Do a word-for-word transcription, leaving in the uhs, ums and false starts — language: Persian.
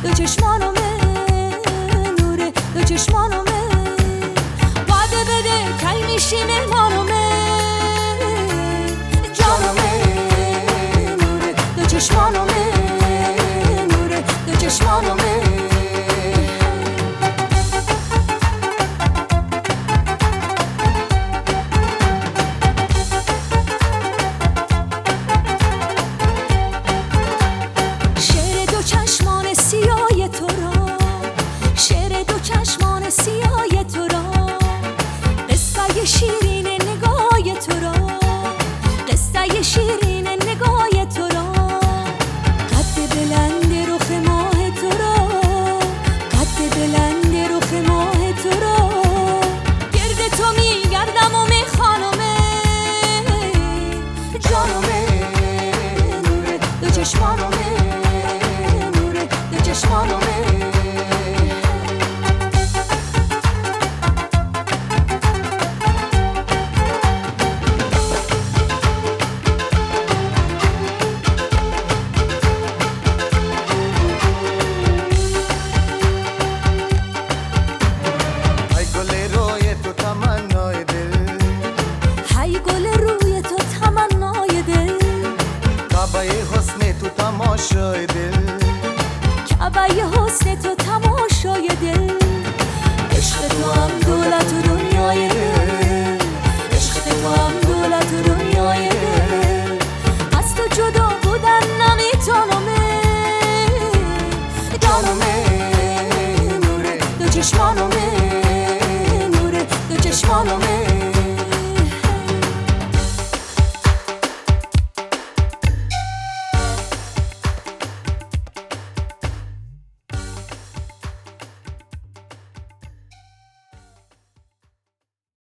دو چشمانومه نوره دو چشمانومه وعده بده کی میشی مهمانومه جانومه نوره دو چشمانومه نوره دو چشمانومه سیاه تو را قصه شیرین نگاه تو را قصه شیرین نگاه تو را قد بلند رخ ماه تو را قد بلند رخ ماه تو را گرد تو میگردم و میخوانمه جانمه نوره دو چشمانمه نوره دو چشمانمه تماشای دل کعبه حسن تو تماشای دل عشق تو هم دولت و